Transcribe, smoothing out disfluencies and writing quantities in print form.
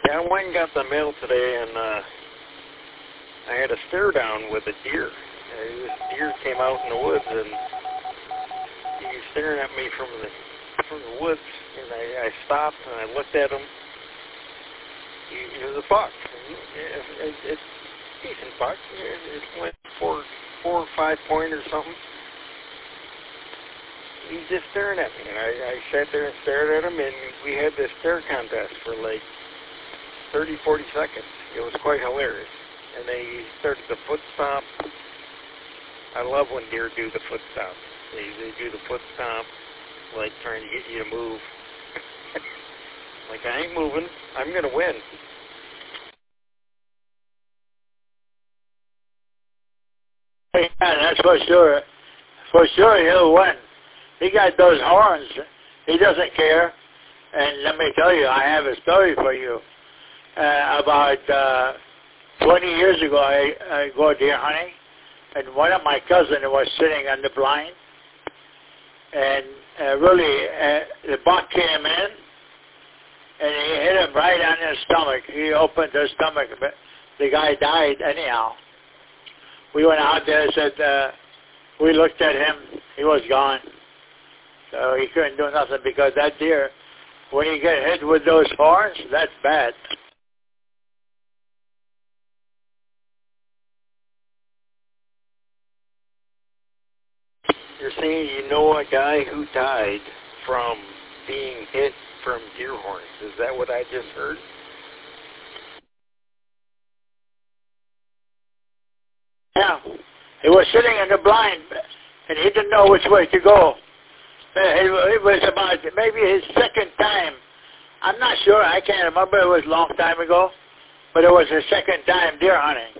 Yeah, I went and got the mail today, and I had a stare down with a deer. This deer came out in the woods, and he was staring at me from the woods, and I stopped and I looked at him. He was a buck. It's a decent buck. It went 4 or 5 point or something. He's just staring at me, and I sat there and stared at him, and we had this stare contest for like 30, 40 seconds. It was quite hilarious. And they started the foot stomp. I love when deer do the foot stomp. They do the foot stomp, like trying to get you to move. Like, I ain't moving. I'm going to win. Yeah, that's for sure. For sure he'll win. He got those horns. He doesn't care. And let me tell you, I have a story for you. About 20 years ago, I go deer hunting, and one of my cousins was sitting on the blind, and the buck came in, and he hit him right on his stomach. He opened his stomach, but the guy died anyhow. We went out there and said, we looked at him, he was gone. So he couldn't do nothing because that deer, when you get hit with those horns, that's bad. You're saying you know a guy who died from being hit from deer horns. Is that what I just heard? Yeah. He was sitting in the blind, and he didn't know which way to go. It was about maybe his second time. I'm not sure. I can't remember. It was a long time ago. But it was his second time deer hunting.